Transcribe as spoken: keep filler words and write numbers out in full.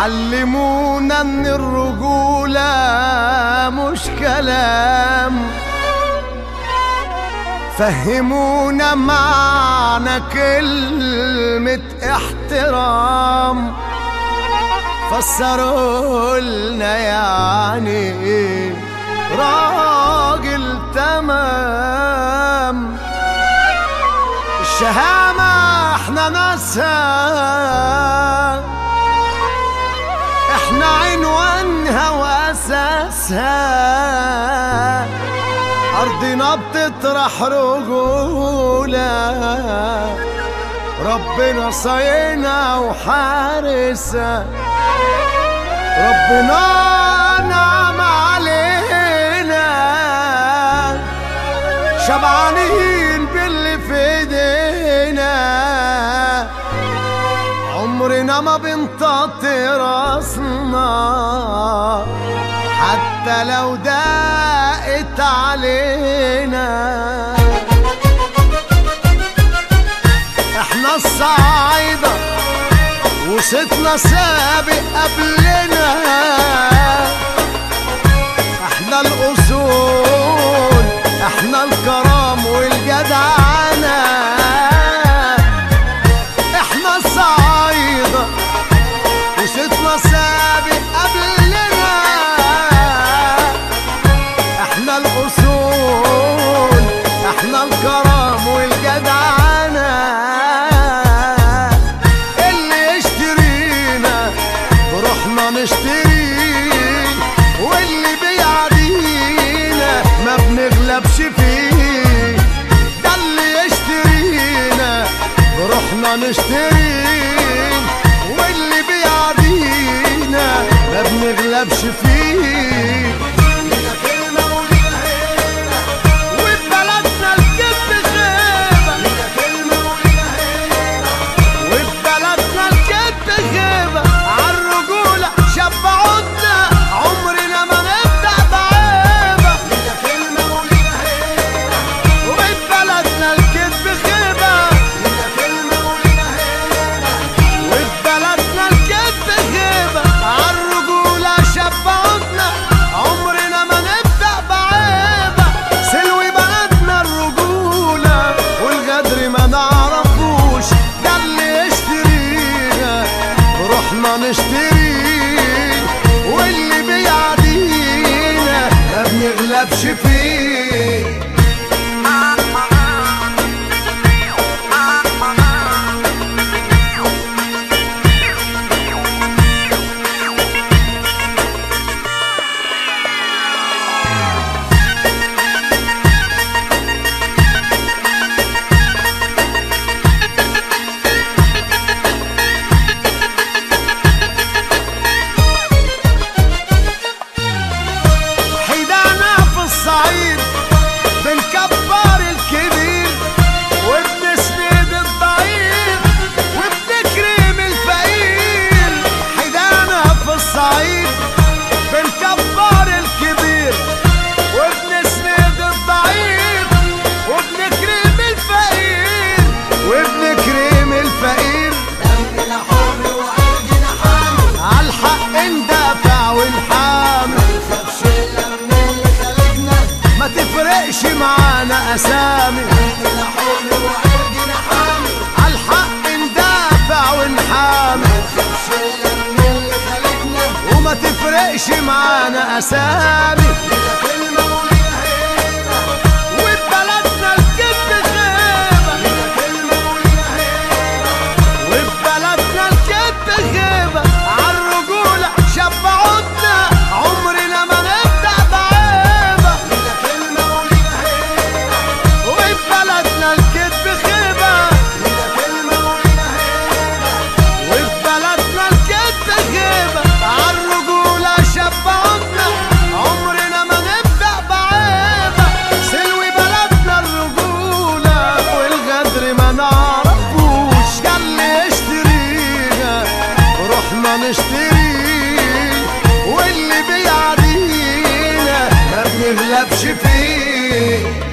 علمونا ان الرجولة مش كلام، فهمونا معنى كلمة احترام، فسروا لنا يعني ايه راجل تمام. الشهامة احنا ناسها، احنا عنوانها واساسها، ارضنا بتطرح رجولة، ربنا صاينا وحارسها، ربنا نعم علينا، شبعانين باللي في ايدينا، عمرنا ما بنطاطي راسنا حتى لو ضاقت علينا. احنا الصعايدة وصيتنا سابق قبلنا، احنا الاصول، احنا الكرم والجدعنة، احنا الصعايدة وصيتنا سابق قبلنا، احنا الاصول، احنا الكرم والجدعنة، اللي يشترينا بروحنا نشتريه، واللي بيعدينا ما بنغلبش فيه، ده اللي يشترينا بروحنا نشتريه، واللي بيعدينا ما بنغلبش فيه. نشتري واللي بيعدينا ما بنغلبش فيه. بنكبر الكبير وبنسند الضعيف وبنكرم الفقير، حدانا في الصعيد بنكبر الكبير وبنسند الضعيف وبنكرم الفقير وبنكرم الفقير، دمنا حر وقلبنا حامل عالحق ندافع ونحامل، ما تفرقش معانا اسامي، احنا حر وقلبنا حامل عالحق ندافع ونحامل، ما نخافش الا من اللي خلقنا، وما تفرقش معانا اسامي، لينا كلمة ولينا هيبة وببلدنا الكذب غيبة، لينا كلمة ولينا هيبة وببلدنا الكذب غيبة، عالرجولة شبعونا عمرنا ما نبدأ بعيبة، الكذب خيبة، لينا كلمة ولينا هيبة وببلدنا الكذب غيبة، عالرجولة شبعونا عمرنا ما نبدأ بعيبة، سلوي بلدنا الرجولة والغدر ما نعرفوش، ده اللي يشترينا روحنا نشتريه، واللي بيعدينا ما بنغلبش فيه.